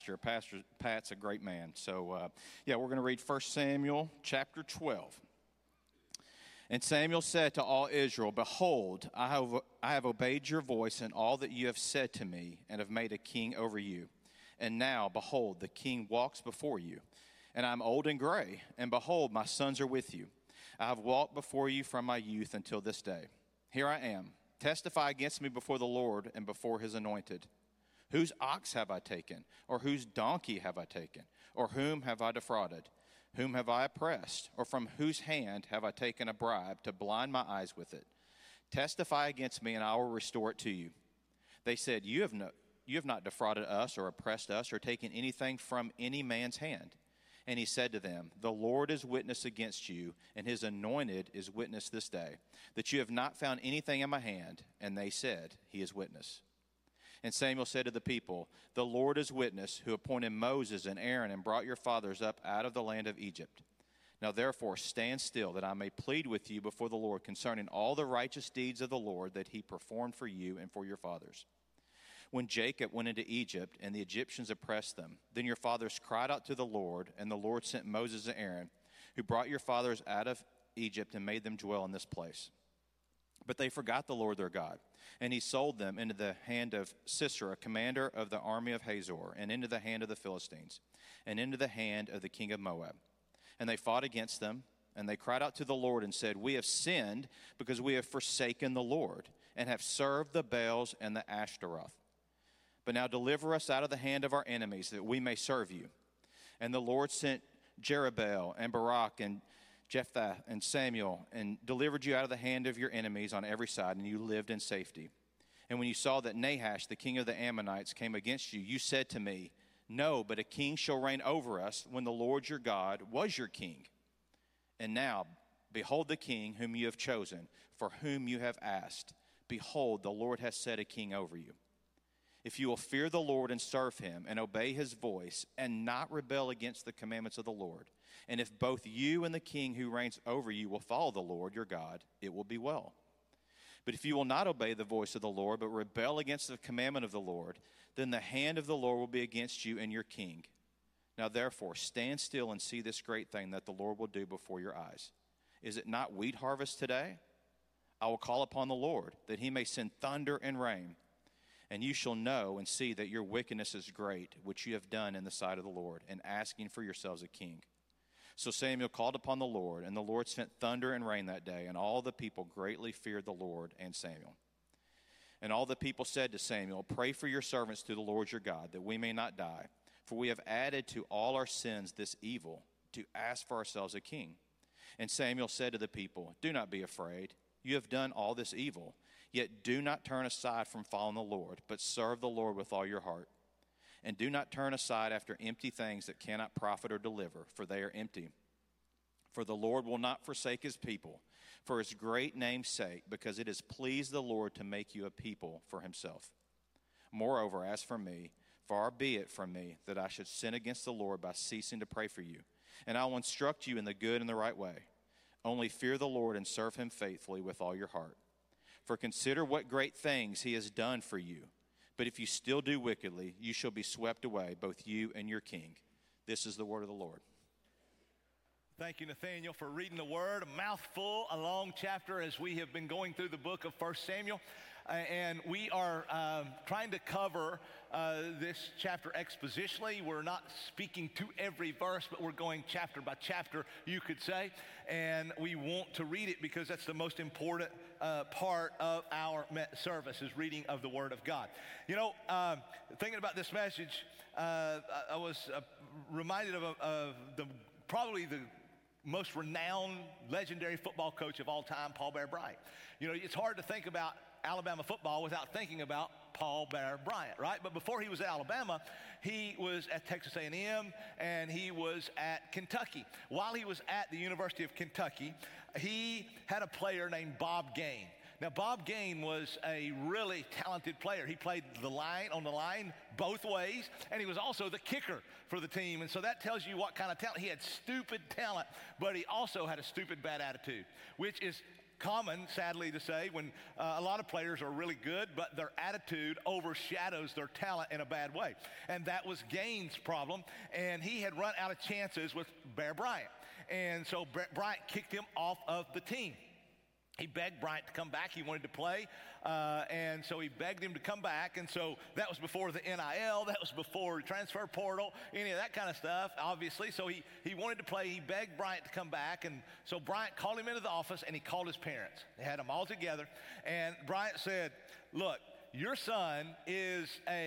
Pastor Pat's a great man. So, we're going to read 1 Samuel chapter 12. And Samuel said to all Israel, "Behold, I have obeyed your voice in all that you have said to me, and have made a king over you. And now, behold, the king walks before you. And I am old and gray, and behold, my sons are with you. I have walked before you from my youth until this day. Here I am. Testify against me before the Lord and before his anointed. Whose ox have I taken? Or whose donkey have I taken? Or whom have I defrauded? Whom have I oppressed? Or from whose hand have I taken a bribe to blind my eyes with it? Testify against me, and I will restore it to you." They said, You have not defrauded us or oppressed us or taken anything from any man's hand. And he said to them, "The Lord is witness against you, and his anointed is witness this day, that you have not found anything in my hand." And they said, "He is witness." And Samuel said to the people, "The Lord is witness, who appointed Moses and Aaron and brought your fathers up out of the land of Egypt. Now therefore stand still, that I may plead with you before the Lord concerning all the righteous deeds of the Lord that he performed for you and for your fathers. When Jacob went into Egypt and the Egyptians oppressed them, then your fathers cried out to the Lord, and the Lord sent Moses and Aaron, who brought your fathers out of Egypt and made them dwell in this place. But they forgot the Lord their God, and he sold them into the hand of Sisera, commander of the army of Hazor, and into the hand of the Philistines, and into the hand of the king of Moab. And they fought against them, and they cried out to the Lord and said, "We have sinned because we have forsaken the Lord, and have served the Baals and the Ashtaroth. But now deliver us out of the hand of our enemies, that we may serve you." And the Lord sent Jerubbaal and Barak and Jephthah and Samuel, and delivered you out of the hand of your enemies on every side, and you lived in safety. And when you saw that Nahash, the king of the Ammonites, came against you, you said to me, "No, but a king shall reign over us, when the Lord your God was your king. And now, behold the king whom you have chosen, for whom you have asked. Behold, the Lord has set a king over you. If you will fear the Lord and serve him, and obey his voice, and not rebel against the commandments of the Lord, and if both you and the king who reigns over you will follow the Lord your God, it will be well. But if you will not obey the voice of the Lord, but rebel against the commandment of the Lord, then the hand of the Lord will be against you and your king. Now therefore, stand still and see this great thing that the Lord will do before your eyes. Is it not wheat harvest today? I will call upon the Lord, that he may send thunder and rain. And you shall know and see that your wickedness is great, which you have done in the sight of the Lord, and asking for yourselves a king." So Samuel called upon the Lord, and the Lord sent thunder and rain that day, and all the people greatly feared the Lord and Samuel. And all the people said to Samuel, "Pray for your servants to the Lord your God, that we may not die. For we have added to all our sins this evil, to ask for ourselves a king." And Samuel said to the people, "Do not be afraid. You have done all this evil. Yet do not turn aside from following the Lord, but serve the Lord with all your heart. And do not turn aside after empty things that cannot profit or deliver, for they are empty. For the Lord will not forsake his people, for his great name's sake, because it has pleased the Lord to make you a people for himself. Moreover, as for me, far be it from me that I should sin against the Lord by ceasing to pray for you. And I will instruct you in the good and the right way. Only fear the Lord and serve him faithfully with all your heart. For consider what great things he has done for you. But if you still do wickedly, you shall be swept away, both you and your king." This is the word of the Lord. Thank you, Nathaniel, for reading the word. A mouthful, a long chapter as we have been going through the book of 1 Samuel. And we are trying to cover this chapter expositionally. We're not speaking to every verse, but we're going chapter by chapter, you could say. And we want to read it because that's the most important part of our service, is reading of the Word of God. You know, thinking about this message, I was reminded of probably the most renowned, legendary football coach of all time, Paul Bear Bryant. You know, it's hard to think about Alabama football without thinking about Paul Bear Bryant, right? But before he was at Alabama, he was at Texas A&M, and he was at Kentucky. While he was at the University of Kentucky, he had a player named Bob Gain. Now, Bob Gain was a really talented player. He played on the line both ways, and he was also the kicker for the team. And so that tells you what kind of talent. He had stupid talent, but he also had a stupid bad attitude, which is common, sadly to say, when a lot of players are really good, but their attitude overshadows their talent in a bad way. And that was Gaines' problem, and he had run out of chances with Bear Bryant. And so Bryant kicked him off of the team. He begged Bryant to come back. He wanted to play, and so he begged him to come back. And so that was before the NIL. That was before transfer portal, any of that kind of stuff, obviously. So he wanted to play. He begged Bryant to come back. And so Bryant called him into the office, and he called his parents. They had them all together. And Bryant said, look, your son is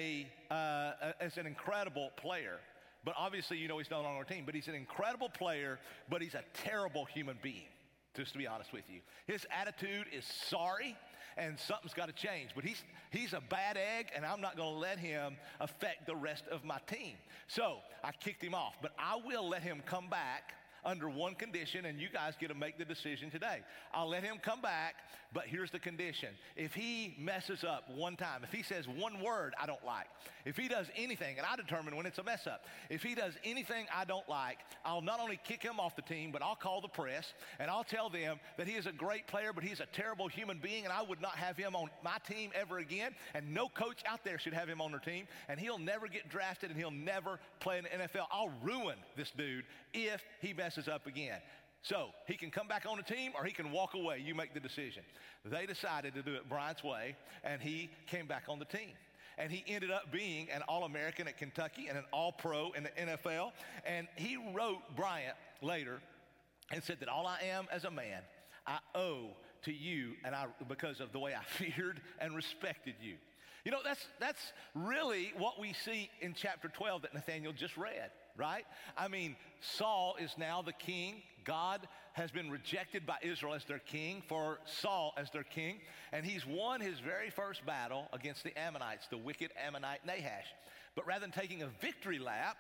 an incredible player. But obviously, you know, he's no longer on our team. But he's an incredible player, but he's a terrible human being. Just to be honest with you, his attitude is sorry, and something's got to change. But he's a bad egg, and I'm not going to let him affect the rest of my team. So I kicked him off, but I will let him come back under one condition, and you guys get to make the decision today. I'll let him come back, but here's the condition. If he messes up one time, if he says one word I don't like, if he does anything, and I determine when it's a mess up, if he does anything I don't like, I'll not only kick him off the team, but I'll call the press, and I'll tell them that he is a great player, but he's a terrible human being, and I would not have him on my team ever again, and no coach out there should have him on their team, and he'll never get drafted, and he'll never play in the NFL. I'll ruin this dude if he messes up again. So he can come back on the team or he can walk away. You make the decision. They decided to do it Bryant's way, and he came back on the team. And he ended up being an All-American at Kentucky and an All-Pro in the NFL. And he wrote Bryant later and said that all I am as a man, I owe to you, and because of the way I feared and respected you. You know, that's really what we see in chapter 12 that Nathaniel just read, right? I mean, Saul is now the king. God has been rejected by Israel as their king, for Saul as their king, and he's won his very first battle against the Ammonites, the wicked Ammonite Nahash. But rather than taking a victory lap,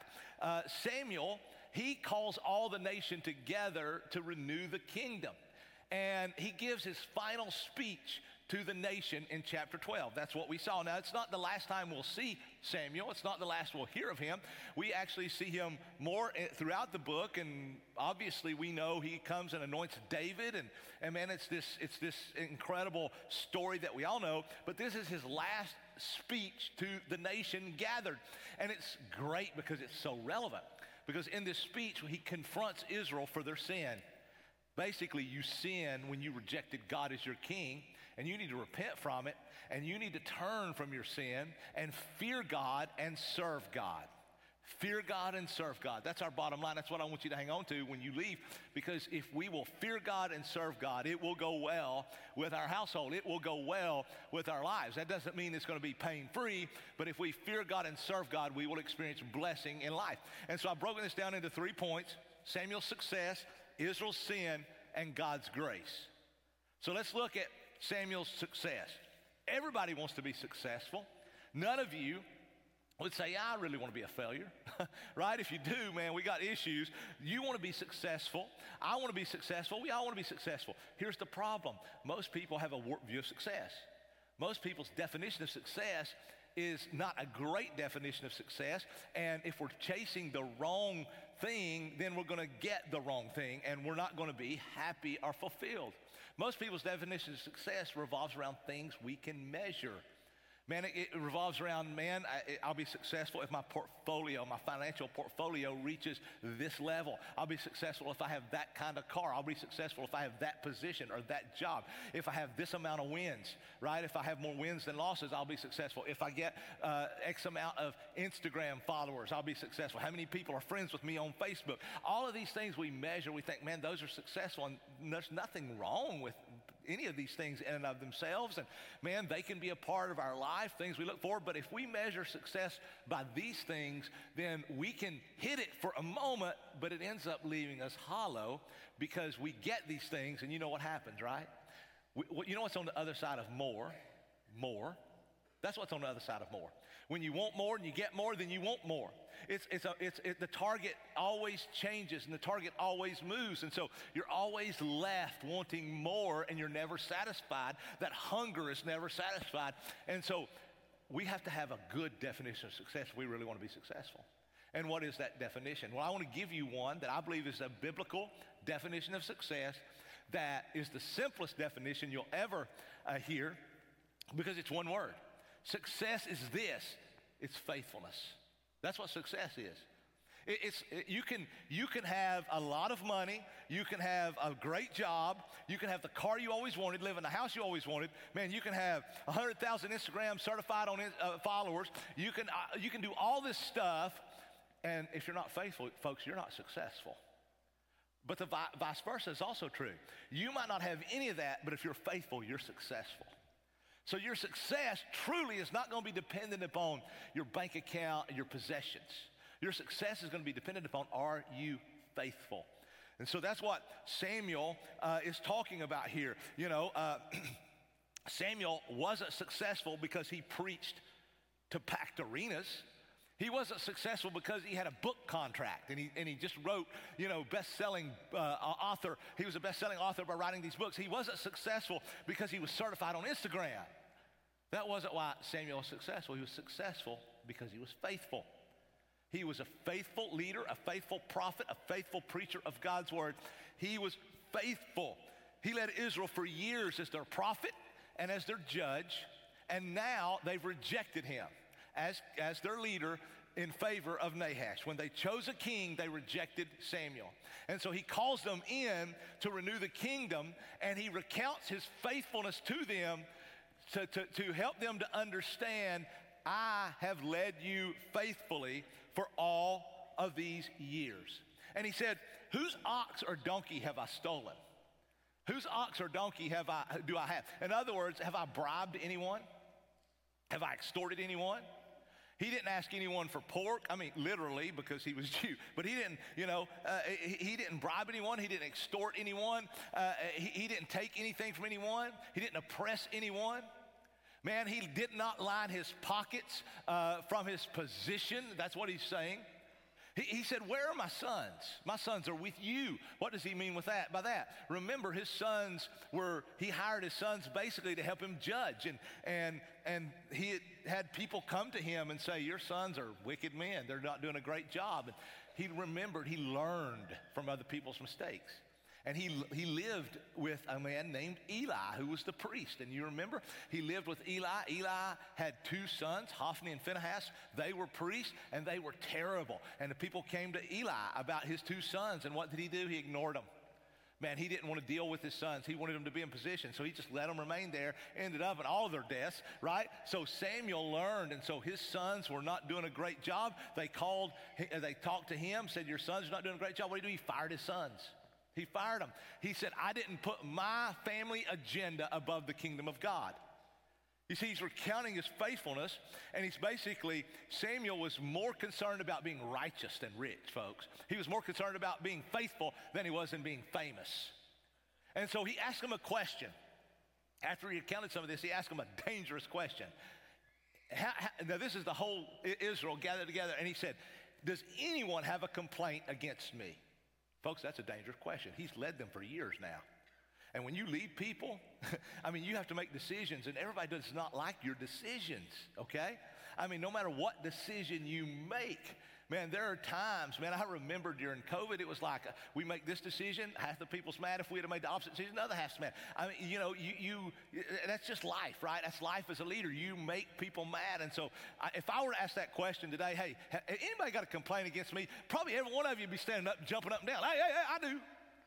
Samuel, he calls all the nation together to renew the kingdom. And he gives his final speech to the nation in chapter 12. That's what we saw. Now, it's not the last time we'll see Samuel. It's not the last we'll hear of him. We actually see him more throughout the book, and obviously we know he comes and anoints David, and man, it's this incredible story that we all know, but this is his last speech to the nation gathered, and it's great because it's so relevant, because in this speech, he confronts Israel for their sin. Basically, you sin when you rejected God as your king, and you need to repent from it, and you need to turn from your sin and fear God and serve God. Fear God and serve God. That's our bottom line. That's what I want you to hang on to when you leave, because if we will fear God and serve God, it will go well with our household. It will go well with our lives. That doesn't mean it's going to be pain-free, but if we fear God and serve God, we will experience blessing in life. And so I've broken this down into 3 points: Samuel's success, Israel's sin, and God's grace. So let's look at Samuel's success. Everybody wants to be successful. None of you would say, yeah, I really want to be a failure, right? If you do, man, we got issues. You want to be successful. I want to be successful. We all want to be successful. Here's the problem. Most people have a warped view of success. Most people's definition of success is not a great definition of success, and if we're chasing the wrong thing, then we're going to get the wrong thing, and we're not going to be happy or fulfilled. Most people's definition of success revolves around things we can measure. Man, it revolves around, man, I'll be successful if my portfolio, my financial portfolio reaches this level. I'll be successful if I have that kind of car. I'll be successful if I have that position or that job. If I have this amount of wins, right? If I have more wins than losses, I'll be successful. If I get X amount of Instagram followers, I'll be successful. How many people are friends with me on Facebook? All of these things we measure, we think, man, those are successful, and there's nothing wrong with any of these things in and of themselves, and man, they can be a part of our life, things we look for. But if we measure success by these things, then we can hit it for a moment, but it ends up leaving us hollow, because we get these things, and you know what happens, right? You know what's on the other side of more? That's what's on the other side of more. When you want more and you get more, then you want more. The target always changes, and the target always moves, and so you're always left wanting more, and you're never satisfied. That hunger is never satisfied, and so we have to have a good definition of success if we really want to be successful. And what is that definition? Well, I want to give you one that I believe is a biblical definition of success that is the simplest definition you'll ever hear, because it's one word. Success is this. It's faithfulness. That's what success is. You can have a lot of money, you can have a great job, you can have the car you always wanted, live in the house you always wanted. Man, you can have 100,000 Instagram certified on followers. You can do all this stuff, and if you're not faithful, folks, you're not successful. But the vice versa is also true. You might not have any of that, but if you're faithful, you're successful. So your success truly is not going to be dependent upon your bank account and your possessions. Your success is going to be dependent upon, are you faithful? And so that's what Samuel is talking about here. You know, Samuel wasn't successful because he preached to packed arenas. He wasn't successful because he had a book contract and he just wrote, you know, best-selling author. He was a best-selling author by writing these books. He wasn't successful because he was certified on Instagram. That wasn't why Samuel was successful. He was successful because he was faithful. He was a faithful leader, a faithful prophet, a faithful preacher of God's word. He was faithful. He led Israel for years as their prophet and as their judge, and now they've rejected him as their leader in favor of Nahash. When they chose a king, they rejected Samuel. And so he calls them in to renew the kingdom, and he recounts his faithfulness to them to help them to understand, I have led you faithfully for all of these years. And he said, whose ox or donkey have I stolen? Whose ox or donkey do I have? In other words, have I bribed anyone? Have I extorted anyone? He didn't ask anyone for pork. I mean, literally, because he was Jew. But he didn't, he didn't bribe anyone. He didn't extort anyone. He didn't take anything from anyone. He didn't oppress anyone. Man, he did not line his pockets from his position. That's what he's saying. He said, where are my sons? My sons are with you. What does he mean with that? By that, remember his sons he hired his sons basically to help him judge. And he had people come to him and say, your sons are wicked men. They're not doing a great job. And he remembered, he learned from other people's mistakes. And he lived with a man named Eli, who was the priest. And you remember, he lived with Eli. Eli had two sons, Hophni and Phinehas. They were priests, and they were terrible. And the people came to Eli about his two sons. And what did he do? He ignored them. Man, he didn't want to deal with his sons. He wanted them to be in position. So he just let them remain there, ended up in all of their deaths, right? So Samuel learned, and so his sons were not doing a great job. They talked to him, said, your sons are not doing a great job. What did he do? He fired his sons. He fired them. He said, I didn't put my family agenda above the kingdom of God. You see, he's recounting his faithfulness, and Samuel was more concerned about being righteous than rich, folks. He was more concerned about being faithful than he was in being famous. And so he asked him a question. After he recounted some of this, he asked him a dangerous question. Now, this is the whole Israel gathered together, and he said, does anyone have a complaint against me? Folks, that's a dangerous question. He's led them for years now. And when you lead people, I mean, you have to make decisions, and everybody does not like your decisions, okay? I mean, no matter what decision you make, man, there are times, man, I remember during COVID, it was like we make this decision, half the people's mad. If we had made the opposite decision, another half's mad. I mean, that's just life, right? That's life as a leader. You make people mad. And so if I were to ask that question today, hey, anybody got a complaint against me? Probably every one of you would be standing up, jumping up and down. Hey, I do.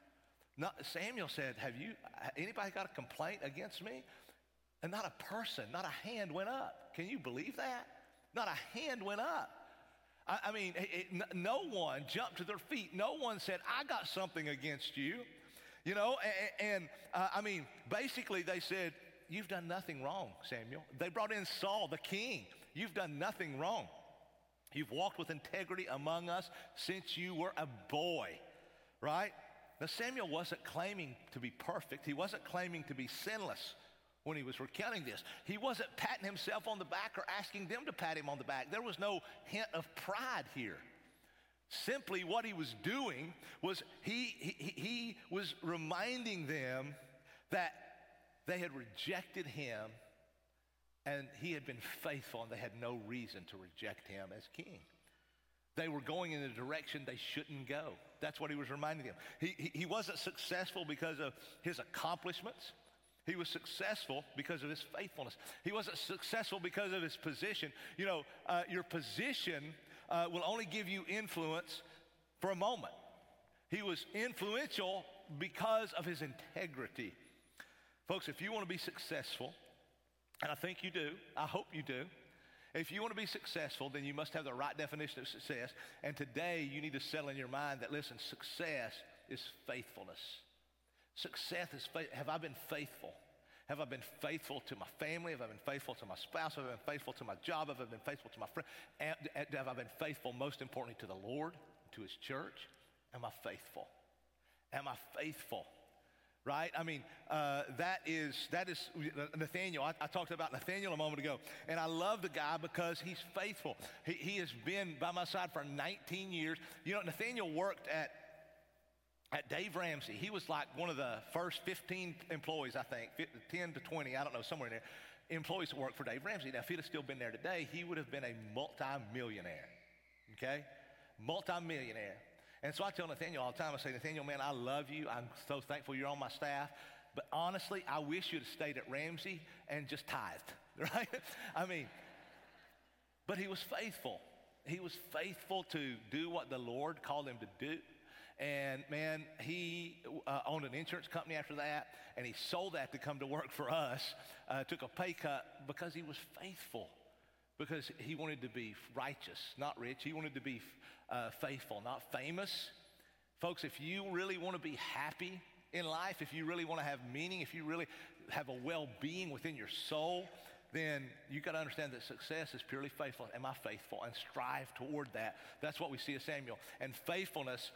Samuel said, have anybody got a complaint against me? And not a person, not a hand went up. Can you believe that? Not a hand went up. I mean, no one jumped to their feet. No one said, I got something against you. I mean, basically they said, you've done nothing wrong, Samuel. They brought in Saul, the king. You've done nothing wrong. You've walked with integrity among us since you were a boy, right? Now, Samuel wasn't claiming to be perfect. He wasn't claiming to be sinless when he was recounting this. He wasn't patting himself on the back or asking them to pat him on the back. There was no hint of pride here. Simply what he was doing was he was reminding them that they had rejected him and he had been faithful, and they had no reason to reject him as king. They were going in a direction they shouldn't go. That's what he was reminding them. He wasn't successful because of his accomplishments. He was successful because of his faithfulness. He wasn't successful because of his position. You know, your position will only give you influence for a moment. He was influential because of his integrity. Folks, if you want to be successful, and I think you do, I hope you do, if you want to be successful, then you must have the right definition of success. And today you need to settle in your mind that, listen, success is faithfulness. Success is faith. Have I been faithful? Have I been faithful to my family? Have I been faithful to my spouse? Have I been faithful to my job? Have I been faithful to my friend? Have I been faithful, most importantly, to the Lord, to his church? Am I faithful? Am I faithful? Right? I mean, that is Nathaniel. I talked about Nathaniel a moment ago, and I love the guy because he's faithful. He has been by my side for 19 years. You know, Nathaniel worked at Dave Ramsey. He was like one of the first 15 employees, I think, 10 to 20, I don't know, somewhere in there, employees that worked for Dave Ramsey. Now, if he'd have still been there today, he would have been a multi-millionaire, okay? Multi-millionaire. And so I tell Nathaniel all the time, I say, Nathaniel, man, I love you. I'm so thankful you're on my staff. But honestly, I wish you'd have stayed at Ramsey and just tithed, right? I mean, but he was faithful. He was faithful to do what the Lord called him to do. And man, he owned an insurance company after that, and he sold that to come to work for us, took a pay cut because he was faithful, because he wanted to be righteous, not rich. He wanted to be faithful, not famous. Folks, if you really want to be happy in life, if you really want to have meaning, if you really have a well-being within your soul, then you got to understand that success is purely faithful. Am I faithful? And strive toward that. That's what we see of Samuel. And faithfulness,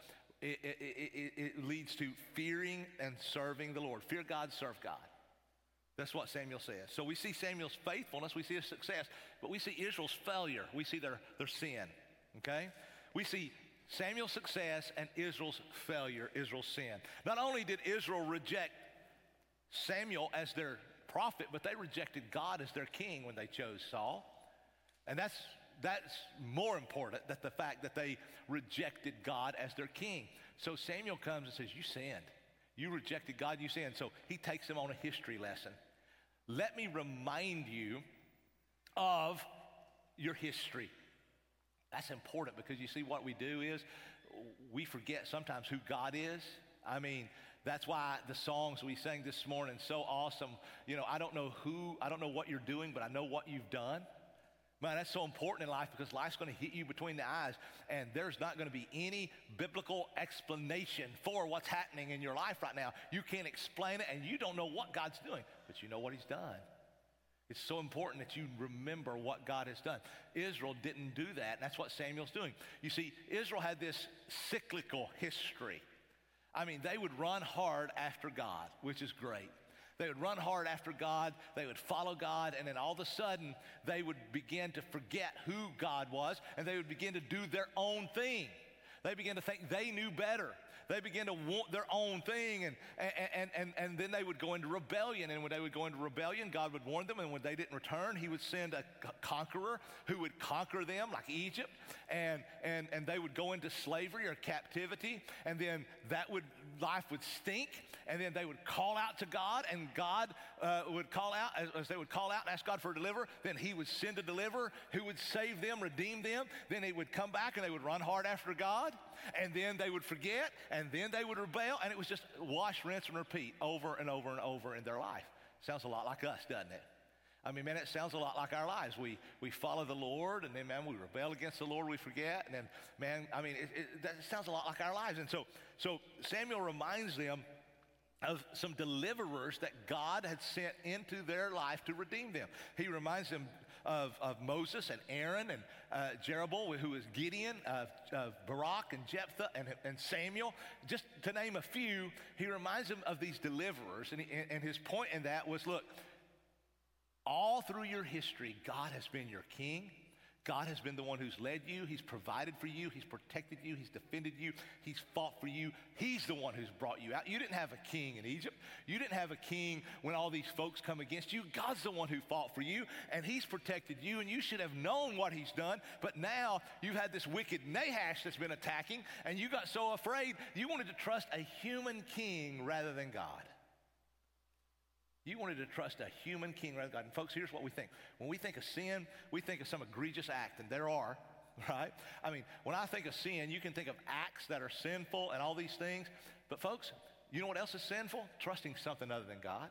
it leads to fearing and serving the Lord. Fear God, serve God. That's what Samuel says. So we see Samuel's faithfulness, we see his success, but we see Israel's failure. We see their sin, okay? We see Samuel's success and Israel's failure, Israel's sin. Not only did Israel reject Samuel as their prophet, but they rejected God as their king when they chose Saul. And that's more important than the fact that they rejected God as their king. So Samuel comes and says, you sinned. You rejected God, you sinned. So he takes them on a history lesson. Let me remind you of your history. That's important because you see what we do is we forget sometimes who God is. I mean, that's why the songs we sang this morning, so awesome. You know, I don't know what you're doing, but I know what you've done. Man, that's so important in life because life's going to hit you between the eyes, and there's not going to be any biblical explanation for what's happening in your life right now. You can't explain it, and you don't know what God's doing, but you know what he's done. It's so important that you remember what God has done. Israel didn't do that, and that's what Samuel's doing. You see, Israel had this cyclical history. I mean, they would run hard after God, which is great. They would run hard after God, they would follow God, and then all of a sudden, they would begin to forget who God was, and they would begin to do their own thing. They began to think they knew better. They began to want their own thing, and then they would go into rebellion. And when they would go into rebellion, God would warn them, and when they didn't return, he would send a conqueror who would conquer them, like Egypt, and they would go into slavery or captivity, and then life would stink, and then they would call out to God, and God would call out, as they would call out and ask God for a deliverer, then he would send a deliverer who would save them, redeem them. Then they would come back and they would run hard after God, and then they would forget, and then they would rebel, and it was just wash, rinse, and repeat over and over and over in their life. Sounds a lot like us, doesn't it? I mean, man, it sounds a lot like our lives. We follow the Lord, and then, man, we rebel against the Lord, we forget, and then, man, I mean, that sounds a lot like our lives. And so Samuel reminds them of some deliverers that God had sent into their life to redeem them. He reminds them of Moses and Aaron and Jeroboam, who is Gideon, of Barak and Jephthah and Samuel. Just to name a few, he reminds them of these deliverers. And his point in that was, look, all through your history, God has been your king. God has been the one who's led you. He's provided for you. He's protected you. He's defended you. He's fought for you. He's the one who's brought you out. You didn't have a king in Egypt. You didn't have a king when all these folks come against you. God's the one who fought for you, and he's protected you, and you should have known what he's done. But now you've had this wicked Nahash that's been attacking, and you got so afraid you wanted to trust a human king rather than God. You wanted to trust a human king rather than God. And folks, here's what we think. When we think of sin, we think of some egregious act, and there are, right? I mean, when I think of sin, you can think of acts that are sinful and all these things. But folks, you know what else is sinful? Trusting something other than God.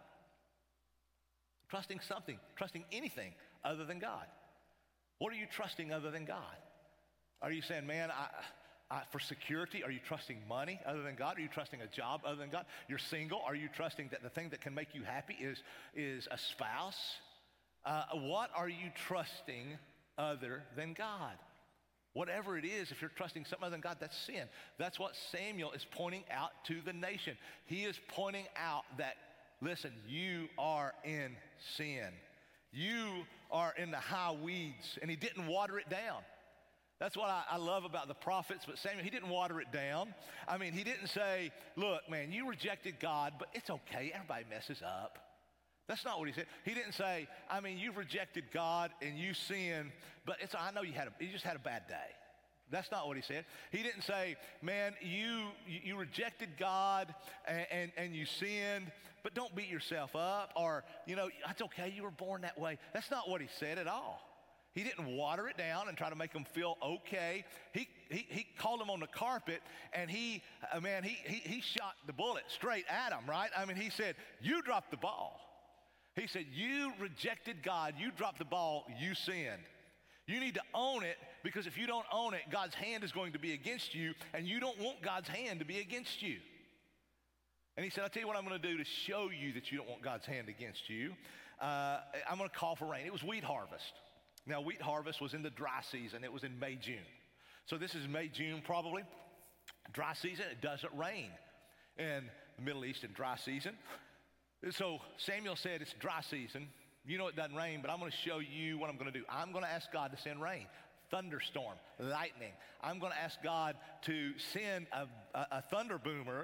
Trusting something, trusting anything other than God. What are you trusting other than God? Are you saying, man, for security, are you trusting money other than God? Are you trusting a job other than God? You're single. Are you trusting that the thing that can make you happy is a spouse? What are you trusting other than God? Whatever it is, if you're trusting something other than God, that's sin. That's what Samuel is pointing out to the nation. He is pointing out that, listen, you are in sin. You are in the high weeds, and he didn't water it down. That's what I love about the prophets, but Samuel, he didn't water it down. I mean, he didn't say, look, man, you rejected God, but it's okay, everybody messes up. That's not what he said. He didn't say, I mean, you've rejected God and you sinned, but I know you just had a bad day. That's not what he said. He didn't say, man, you rejected God and you sinned, but don't beat yourself up, or, it's okay, you were born that way. That's not what he said at all. He didn't water it down and try to make them feel okay. He called them on the carpet, and he shot the bullet straight at them, right? I mean, he said, you dropped the ball. He said, you rejected God, you dropped the ball, you sinned. You need to own it, because if you don't own it, God's hand is going to be against you, and you don't want God's hand to be against you. And he said, I'll tell you what I'm going to do to show you that you don't want God's hand against you. I'm going to call for rain. It was wheat harvest. Now, wheat harvest was in the dry season. It was in May, June. So this is May, June probably. Dry season, it doesn't rain in the Middle East in dry season. So Samuel said, it's dry season. You know it doesn't rain, but I'm going to show you what I'm going to do. I'm going to ask God to send rain, thunderstorm, lightning. I'm going to ask God to send a thunder boomer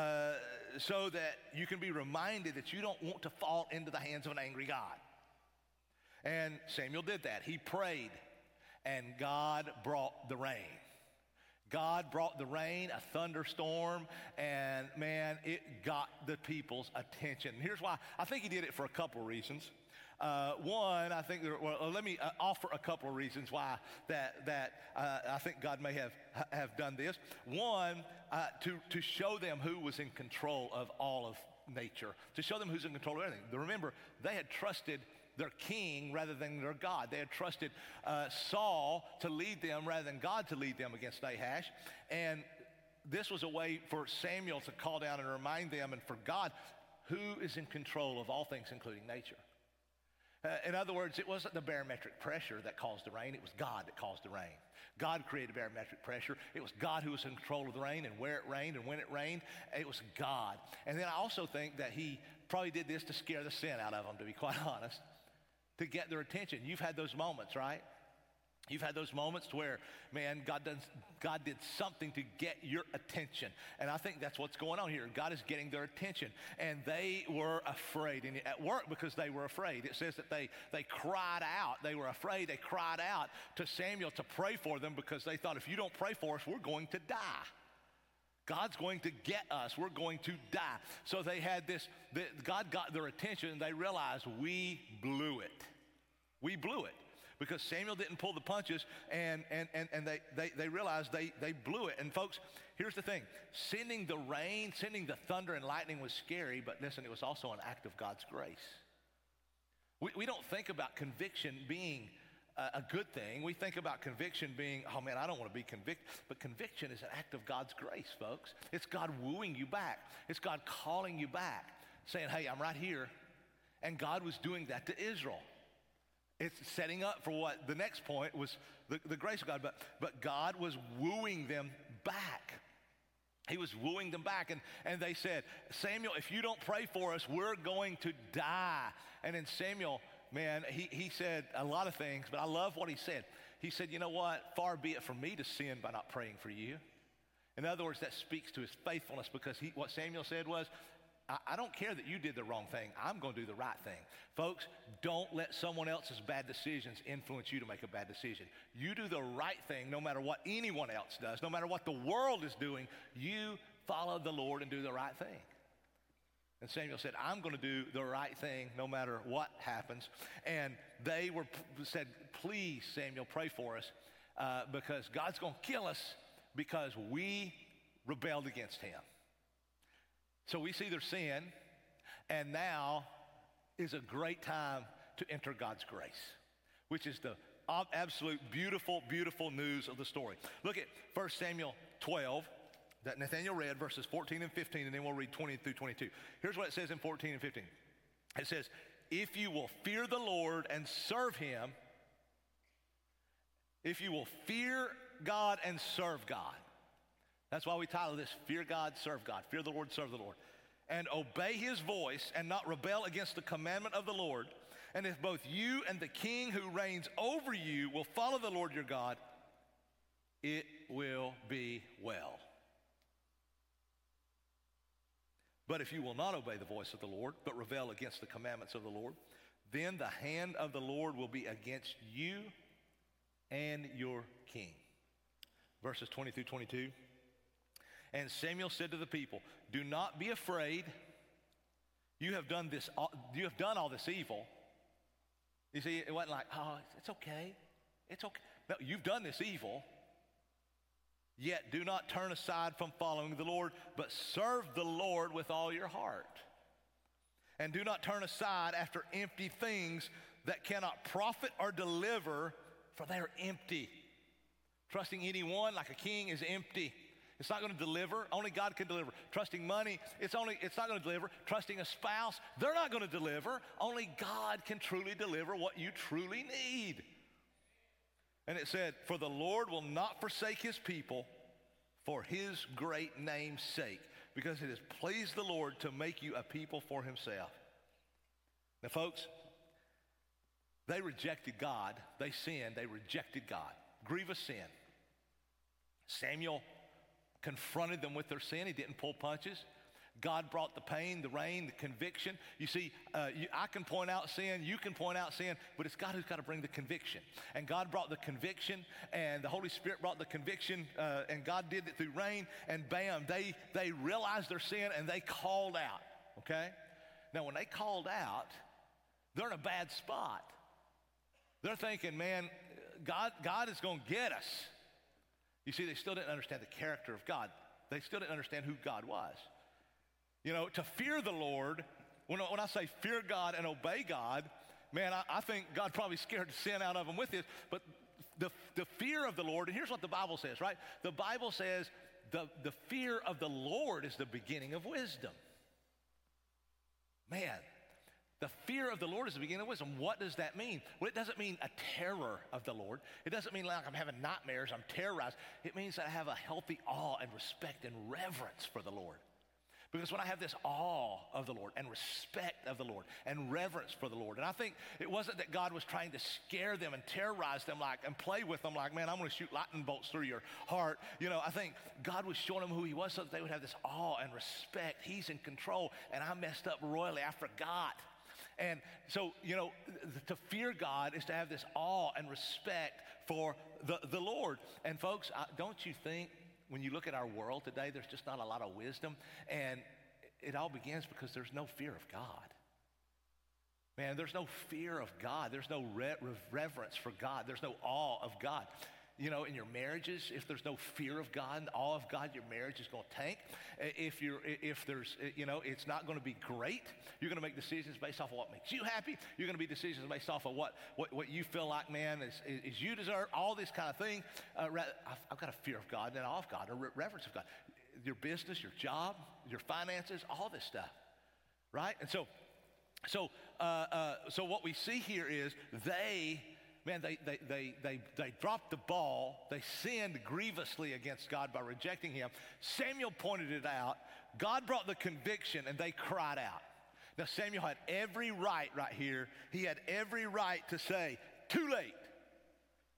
so that you can be reminded that you don't want to fall into the hands of an angry God. And Samuel did that. He prayed, and God brought the rain. God brought the rain, a thunderstorm, and man, it got the people's attention. And here's why. I think he did it for a couple of reasons. One, I think, let me offer a couple of reasons why that I think God may have done this. One, to show them who was in control of all of nature, to show them who's in control of everything. Remember, they had trusted their king rather than their God. They had trusted Saul to lead them rather than God to lead them against Nahash. And this was a way for Samuel to call down and remind them, and for God, who is in control of all things, including nature. In other words, it wasn't the barometric pressure that caused the rain. It was God that caused the rain. God created barometric pressure. It was God who was in control of the rain and where it rained and when it rained. It was God. And then I also think that he probably did this to scare the sin out of them, to be quite honest, to get their attention. You've had those moments, right? You've had those moments where, man, God did something to get your attention. And I think that's what's going on here. God is getting their attention. And they were afraid. And at work, because they were afraid, it says that they cried out. They were afraid. They cried out to Samuel to pray for them, because they thought, if you don't pray for us, we're going to die. God's going to get us. We're going to die. So they had this, God got their attention, and they realized, we blew it. We blew it. Because Samuel didn't pull the punches, and they realized they blew it. And folks, here's the thing. Sending the rain, sending the thunder and lightning was scary, but listen, it was also an act of God's grace. We don't think about conviction being a good thing. We think about conviction being, oh man, I don't want to be convicted. But conviction is an act of God's grace, folks. It's God wooing you back. It's God calling you back, saying, hey, I'm right here. And God was doing that to Israel. It's setting up for what the next point was, the grace of God. But God was wooing them back. He was wooing them back. And they said, Samuel, if you don't pray for us, we're going to die. And then Samuel, man, he said a lot of things, but I love what he said. he said, you know what? Far be it from me to sin by not praying for you. In other words, that speaks to his faithfulness, because what Samuel said was, I don't care that you did the wrong thing. I'm going to do the right thing. Folks, don't let someone else's bad decisions influence you to make a bad decision. You do the right thing no matter what anyone else does, no matter what the world is doing. You follow the Lord and do the right thing. And Samuel said, I'm going to do the right thing no matter what happens. And they said, please, Samuel, pray for us because God's going to kill us because we rebelled against him. So we see their sin, and now is a great time to enter God's grace, which is the absolute beautiful, beautiful news of the story. Look at 1 Samuel 12 that Nathaniel read, verses 14 and 15, and then we'll read 20 through 22. Here's what it says in 14 and 15. It says, if you will fear the Lord and serve him, if you will fear God and serve God. That's why we title this, Fear God, Serve God. Fear the Lord, serve the Lord. And obey his voice and not rebel against the commandment of the Lord. And if both you and the king who reigns over you will follow the Lord your God, it will be well. But if you will not obey the voice of the Lord, but rebel against the commandments of the Lord, then the hand of the Lord will be against you and your king. Verses 20 through 22. And Samuel said to the people, do not be afraid. You have done all this evil. You see, it wasn't like, oh, it's okay. It's okay. No, you've done this evil. Yet do not turn aside from following the Lord, but serve the Lord with all your heart. And do not turn aside after empty things that cannot profit or deliver, for they are empty. Trusting anyone like a king is empty. It's not going to deliver. Only God can deliver. Trusting money, it's not going to deliver. Trusting a spouse, they're not going to deliver. Only God can truly deliver what you truly need. And it said, for the Lord will not forsake his people for his great name's sake, because it has pleased the Lord to make you a people for himself. Now, folks, they rejected God. They sinned. They rejected God. Grievous sin. Samuel confronted them with their sin. He didn't pull punches. God brought the pain, the rain, the conviction. You see, I can point out sin, you can point out sin, but it's God who's got to bring the conviction. And God brought the conviction, and the Holy Spirit brought the conviction, and God did it through rain, and bam, they realized their sin, and they called out, okay? Now, when they called out, they're in a bad spot. They're thinking, man, God is going to get us. You see, they still didn't understand the character of God. They still didn't understand who God was. You know, to fear the Lord, when I say fear God and obey God, man, I think God probably scared the sin out of them with this. But the fear of the Lord, and here's what the Bible says, right? The Bible says the fear of the Lord is the beginning of wisdom. Man, the fear of the Lord is the beginning of wisdom. What does that mean? Well, it doesn't mean a terror of the Lord. It doesn't mean like I'm having nightmares, I'm terrorized. It means that I have a healthy awe and respect and reverence for the Lord. Because when I have this awe of the Lord and respect of the Lord and reverence for the Lord, and I think it wasn't that God was trying to scare them and terrorize them and play with them like, man, I'm going to shoot lightning bolts through your heart. You know, I think God was showing them who he was so that they would have this awe and respect. He's in control, and I messed up royally. I forgot. And so, you know, to fear God is to have this awe and respect for the Lord. And folks, don't you think when you look at our world today, there's just not a lot of wisdom, and it all begins because there's no fear of God. Man, there's no fear of God. There's no reverence for God. There's no awe of God. You know, in your marriages, if there's no fear of God and awe of God, your marriage is going to tank. If there's, you know, it's not going to be great. You're going to make decisions based off of what makes you happy. You're going to be decisions based off of what you feel like, man, is you deserve. All this kind of thing. I've got a fear of God and awe of God, a reverence of God. Your business, your job, your finances, all this stuff, right? And so what we see here is they dropped the ball. They sinned grievously against God by rejecting him. Samuel pointed it out. God brought the conviction, and they cried out. Now, Samuel had every right here. He had every right to say, too late.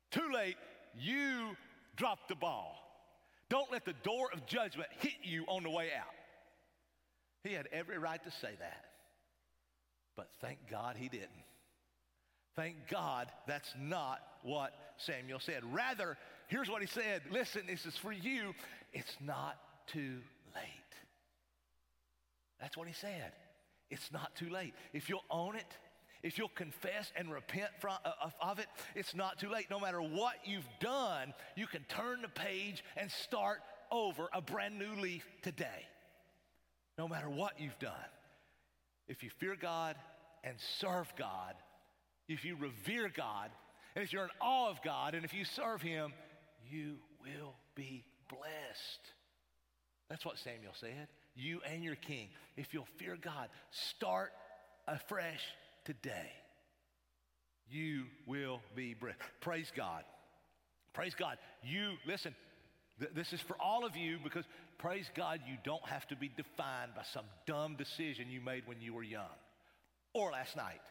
Too late, you dropped the ball. Don't let the door of judgment hit you on the way out. He had every right to say that. But thank God he didn't. Thank God that's not what Samuel said. Rather, here's what he said. Listen, this is for you. It's not too late. That's what he said. It's not too late. If you'll own it, if you'll confess and repent of it, it's not too late. No matter what you've done, you can turn the page and start over a brand new leaf today. No matter what you've done. If you fear God and serve God, if you revere God, and if you're in awe of God, and if you serve him, you will be blessed. That's what Samuel said. You and your king. If you'll fear God, start afresh today. You will be blessed. Praise God. Praise God. You, listen, this is for all of you because, praise God, you don't have to be defined by some dumb decision you made when you were young or last night.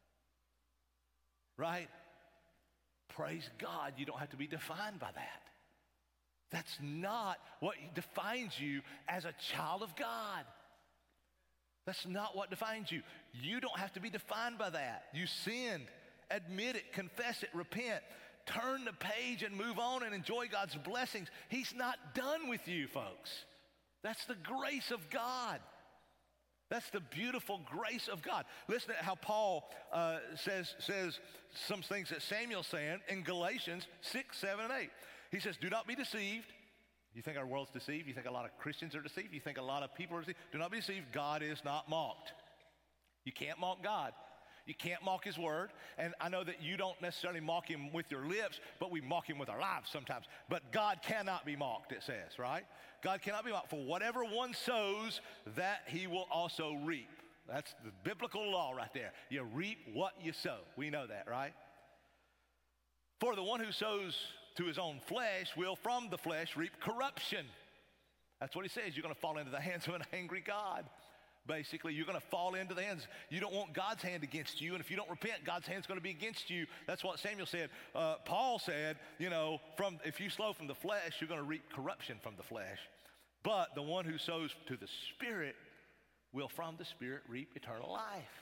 Right? Praise God, you don't have to be defined by that. That's not what defines you as a child of God. That's not what defines you. You don't have to be defined by that. You sinned. Admit it, confess it, repent. Turn the page and move on and enjoy God's blessings. He's not done with you, folks. That's the grace of God. That's the beautiful grace of God. Listen to how Paul says some things that Samuel's saying in Galatians 6, 7, and 8. He says, do not be deceived. You think our world's deceived? You think a lot of Christians are deceived? You think a lot of people are deceived? Do not be deceived. God is not mocked. You can't mock God. You can't mock his word. And I know that you don't necessarily mock him with your lips, but we mock him with our lives sometimes. But God cannot be mocked, it says, right? God cannot be mocked. For whatever one sows, that he will also reap. That's the biblical law right there. You reap what you sow. We know that, right? For the one who sows to his own flesh will from the flesh reap corruption. That's what he says. You're going to fall into the hands of an angry God. Basically, you're going to fall into the hands. You don't want God's hand against you, and if you don't repent, God's hand's going to be against you. That's what Samuel said. Paul said, if you sow from the flesh, you're going to reap corruption from the flesh. But the one who sows to the Spirit will from the Spirit reap eternal life.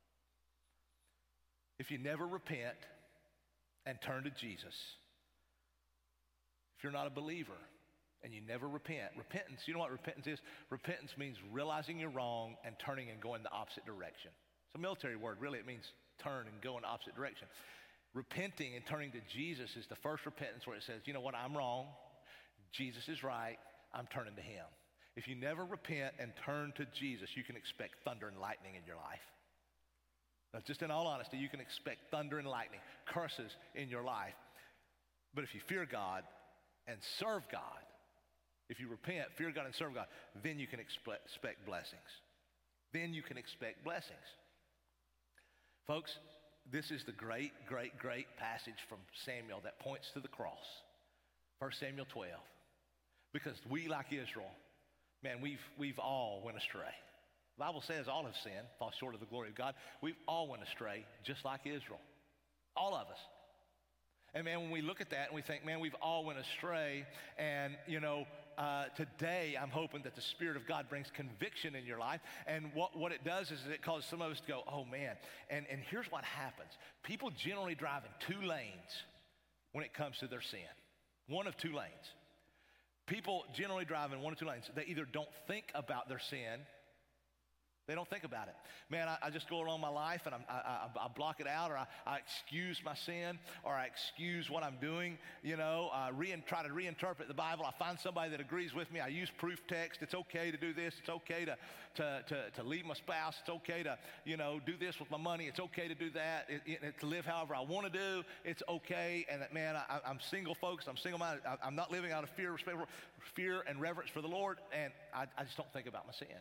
If you never repent and turn to Jesus, if you're not a believer and you never repent, repentance, you know what repentance is? Repentance means realizing you're wrong and turning and going the opposite direction. It's a military word, really. It means turn and go in the opposite direction. Repenting and turning to Jesus is the first repentance where it says, you know what, I'm wrong. Jesus is right. I'm turning to him. If you never repent and turn to Jesus, you can expect thunder and lightning in your life. Now, just in all honesty, you can expect thunder and lightning, curses in your life. But if you fear God and serve God, if you repent, fear God and serve God, then you can expect blessings. Then you can expect blessings. Folks, this is the great, great, great passage from Samuel that points to the cross. 1 Samuel 12. Because we, like Israel, man, we've all went astray. The Bible says all have sinned, fall short of the glory of God. We've all went astray, just like Israel. All of us. And man, when we look at that and we think, man, we've all went astray, and today I'm hoping that the Spirit of God brings conviction in your life, and what it does is it causes some of us to go, oh man, and here's what happens. People generally drive in two lanes when it comes to their sin. One of two lanes. People generally drive in one of two lanes. They either don't think about their sin. They don't think about it. Man, I just go along my life and I block it out, or I excuse my sin, or I excuse what I'm doing, try to reinterpret the Bible. I find somebody that agrees with me. I use proof text. It's okay to do this. It's okay to leave my spouse. It's okay to, do this with my money. It's okay to do that. To live however I want to do. It's okay. And that, man, I'm single, folks. I'm single-minded. I'm not living out of fear and reverence for the Lord, and I just don't think about my sin.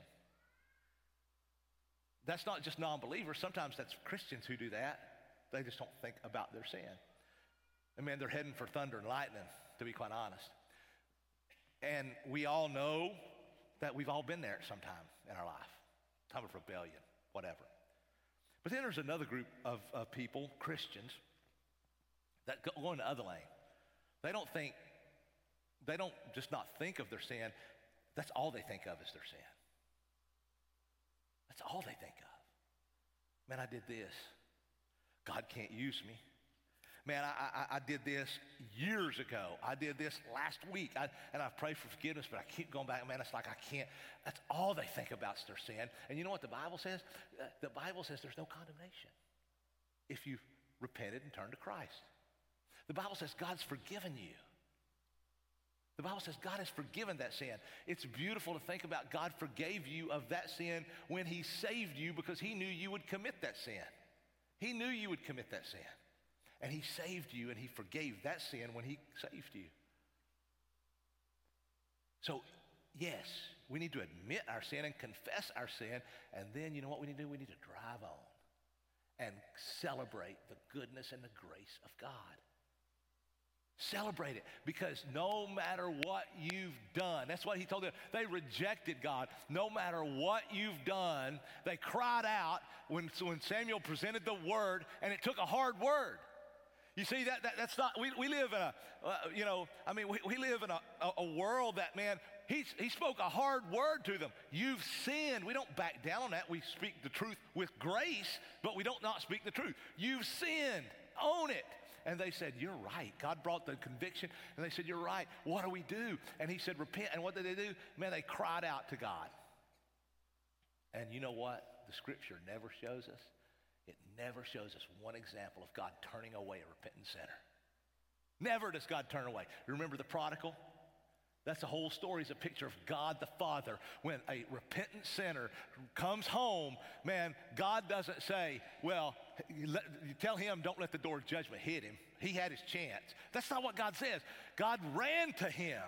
That's not just non-believers. Sometimes that's Christians who do that. They just don't think about their sin. And man, they're heading for thunder and lightning, to be quite honest. And we all know that we've all been there at some time in our life. Time of rebellion, whatever. But then there's another group of people, Christians, that go in the other lane. They don't just not think of their sin. That's all they think of is their sin. That's all they think of. Man, I did this. God can't use me. Man, I did this years ago. I did this last week. And I've prayed for forgiveness, but I keep going back. Man, it's like I can't. That's all they think about is their sin. And you know what the Bible says? The Bible says there's no condemnation if you repented and turned to Christ. The Bible says God's forgiven you. The Bible says God has forgiven that sin. It's beautiful to think about God forgave you of that sin when he saved you because he knew you would commit that sin. He knew you would commit that sin. And he saved you and he forgave that sin when he saved you. So, yes, we need to admit our sin and confess our sin. And then you know what we need to do? We need to drive on and celebrate the goodness and the grace of God. Celebrate it, because no matter what you've done, that's what he told them. They rejected God. No matter what you've done, they cried out when Samuel presented the word, and it took a hard word. You see, that's not, we live in we live in a world that, man, he spoke a hard word to them. You've sinned. We don't back down on that. We speak the truth with grace, but we don't not speak the truth. You've sinned. Own it. And they said, you're right. God brought the conviction, and they said, you're right. What do we do? And he said, repent. And what did they do? Man, they cried out to God. And you know what? The scripture never shows us. It never shows us one example of God turning away a repentant sinner. Never does God turn away. You remember the prodigal? That's the whole story, is a picture of God the Father. When a repentant sinner comes home, man, God doesn't say, well, you tell him, don't let the door of judgment hit him. He had his chance. That's not what God says. God ran to him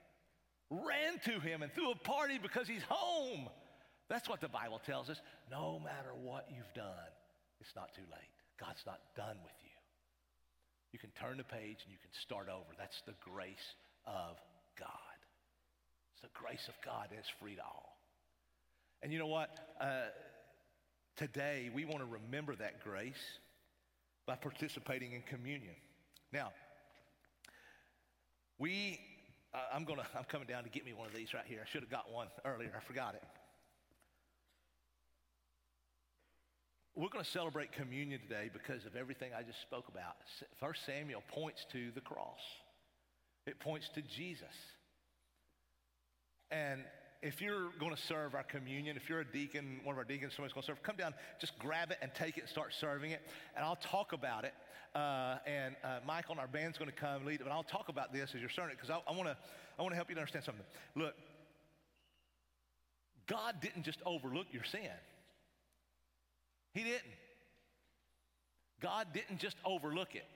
and threw a party because he's home. That's what the Bible tells us. No matter what you've done, it's not too late. God's not done with you. You can turn the page and you can start over. That's the grace of God. It's the grace of God, and it's free to all. And you know what? Today, we want to remember that grace by participating in communion. Now, I'm coming down to get me one of these right here. I should have got one earlier. I forgot it. We're going to celebrate communion today because of everything I just spoke about. 1 Samuel points to the cross. It points to Jesus. And if you're going to serve our communion, if you're a deacon, one of our deacons, somebody's going to serve, come down, just grab it and take it and start serving it. And I'll talk about it. And Michael and our band's going to come lead it. But I'll talk about this as you're serving it, because I want to help you to understand something. Look, God didn't just overlook your sin. He didn't. God didn't just overlook it.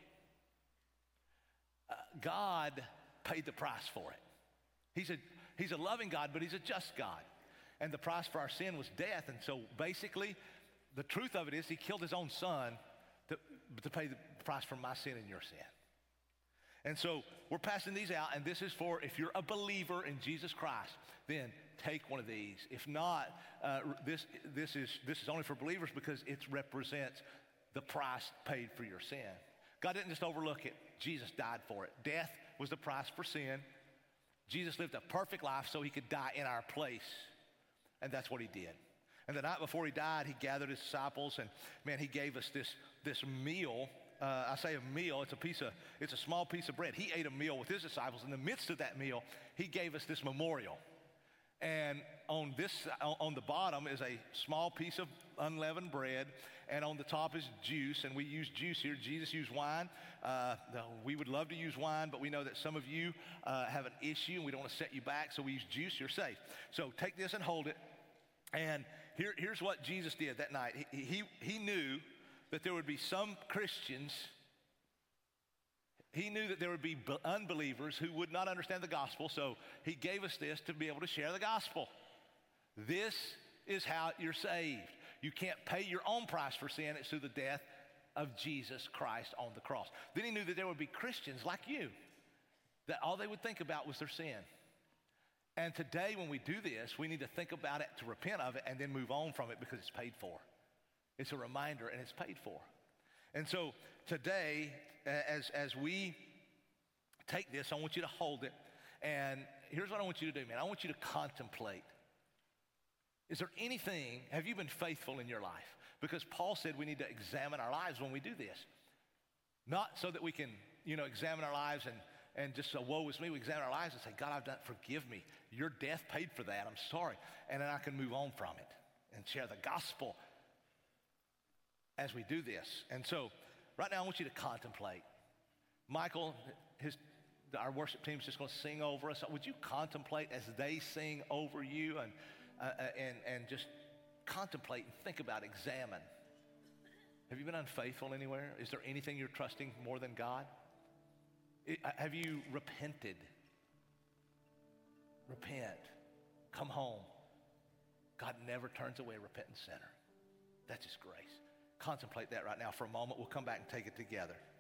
God paid the price for it. He's a loving God, but he's a just God. And the price for our sin was death. And so basically, the truth of it is he killed his own son to pay the price for my sin and your sin. And so we're passing these out, and this is for, if you're a believer in Jesus Christ, then take one of these. If not, this is only for believers because it represents the price paid for your sin. God didn't just overlook it. Jesus died for it. Death was the price for sin. Jesus lived a perfect life so he could die in our place, and that's what he did. And the night before he died, he gathered his disciples, and man, he gave us this meal. I say a meal, it's a small piece of bread. He ate a meal with his disciples. In the midst of that meal, he gave us this memorial. And on the bottom is a small piece of unleavened bread, and on the top is juice, and we use juice here. Jesus used wine. We would love to use wine, but we know that some of you have an issue, and we don't want to set you back, so we use juice. You're safe. So take this and hold it. And here's what Jesus did that night. He knew that there would be some Christians. He knew that there would be unbelievers who would not understand the gospel, so he gave us this to be able to share the gospel. This is how you're saved. You can't pay your own price for sin. It's through the death of Jesus Christ on the cross. Then he knew that there would be Christians like you, that all they would think about was their sin. And today when we do this, we need to think about it, to repent of it, and then move on from it because it's paid for. It's a reminder, and it's paid for. And so today, as we take this, I want you to hold it. And here's what I want you to do, man. I want you to contemplate. Is there anything, have you been faithful in your life? Because Paul said we need to examine our lives when we do this. Not so that we can, examine our lives and just say, woe is me. We examine our lives and say, God, I've done, forgive me. Your death paid for that. I'm sorry. And then I can move on from it and share the gospel as we do this. And so right now I want you to contemplate. Michael, our worship team is just going to sing over us. Would you contemplate as they sing over you and just contemplate and think about, examine. Have you been unfaithful anywhere? Is there anything you're trusting more than God? Have you repented? Repent. Come home. God never turns away a repentant sinner. That's His grace. Contemplate that right now for a moment. We'll come back and take it together.